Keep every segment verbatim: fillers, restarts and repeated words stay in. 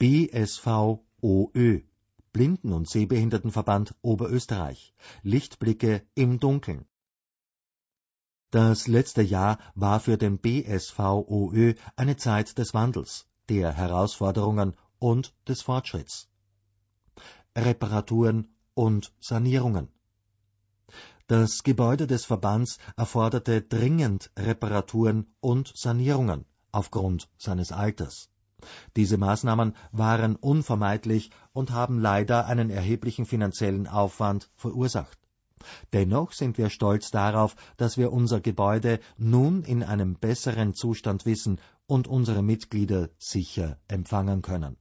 B S V O Ö, Blinden- und Sehbehindertenverband Oberösterreich, Lichtblicke im Dunkeln. Das letzte Jahr war für den B S V O Ö eine Zeit des Wandels, der Herausforderungen und des Fortschritts. Reparaturen und Sanierungen. Das Gebäude des Verbands erforderte dringend Reparaturen und Sanierungen aufgrund seines Alters. Diese Maßnahmen waren unvermeidlich und haben leider einen erheblichen finanziellen Aufwand verursacht. Dennoch sind wir stolz darauf, dass wir unser Gebäude nun in einem besseren Zustand wissen und unsere Mitglieder sicher empfangen können.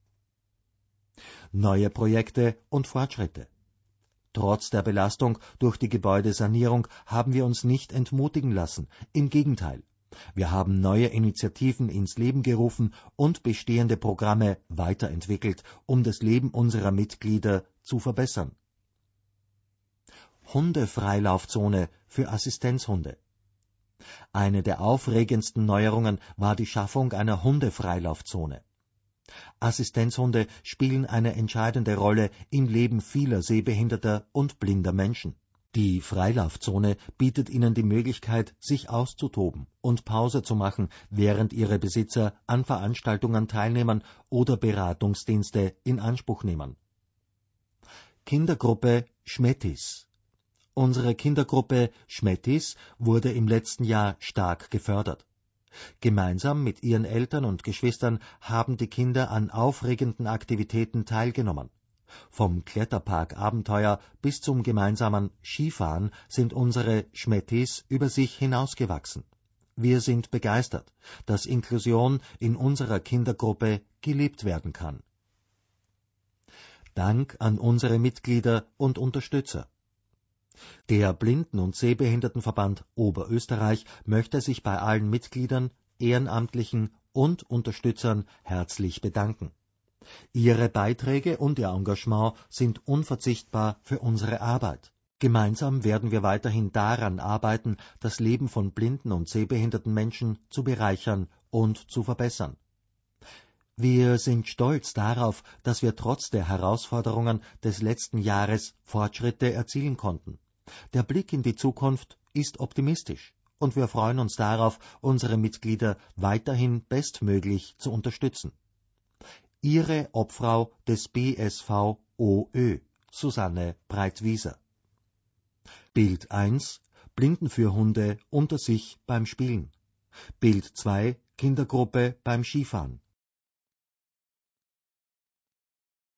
Neue Projekte und Fortschritte. Trotz der Belastung durch die Gebäudesanierung haben wir uns nicht entmutigen lassen. Im Gegenteil, wir haben neue Initiativen ins Leben gerufen und bestehende Programme weiterentwickelt, um das Leben unserer Mitglieder zu verbessern. Hundefreilaufzone für Assistenzhunde. Eine der aufregendsten Neuerungen war die Schaffung einer Hundefreilaufzone. Assistenzhunde spielen eine entscheidende Rolle im Leben vieler sehbehinderter und blinder Menschen. Die Freilaufzone bietet ihnen die Möglichkeit, sich auszutoben und Pause zu machen, während ihre Besitzer an Veranstaltungen teilnehmen oder Beratungsdienste in Anspruch nehmen. Kindergruppe Schmettis. Unsere Kindergruppe Schmettis wurde im letzten Jahr stark gefördert. Gemeinsam mit ihren Eltern und Geschwistern haben die Kinder an aufregenden Aktivitäten teilgenommen. Vom Kletterpark-Abenteuer bis zum gemeinsamen Skifahren sind unsere Schmettis über sich hinausgewachsen. Wir sind begeistert, dass Inklusion in unserer Kindergruppe gelebt werden kann. Dank an unsere Mitglieder und Unterstützer. Der Blinden- und Sehbehindertenverband Oberösterreich möchte sich bei allen Mitgliedern, Ehrenamtlichen und Unterstützern herzlich bedanken. Ihre Beiträge und Ihr Engagement sind unverzichtbar für unsere Arbeit. Gemeinsam werden wir weiterhin daran arbeiten, das Leben von blinden und sehbehinderten Menschen zu bereichern und zu verbessern. Wir sind stolz darauf, dass wir trotz der Herausforderungen des letzten Jahres Fortschritte erzielen konnten. Der Blick in die Zukunft ist optimistisch und wir freuen uns darauf, unsere Mitglieder weiterhin bestmöglich zu unterstützen. Ihre Obfrau des B S V O Ö, Susanne Breitwieser. Bild eins. Blindenführhunde unter sich beim Spielen. Bild zwei. Kindergruppe beim Skifahren.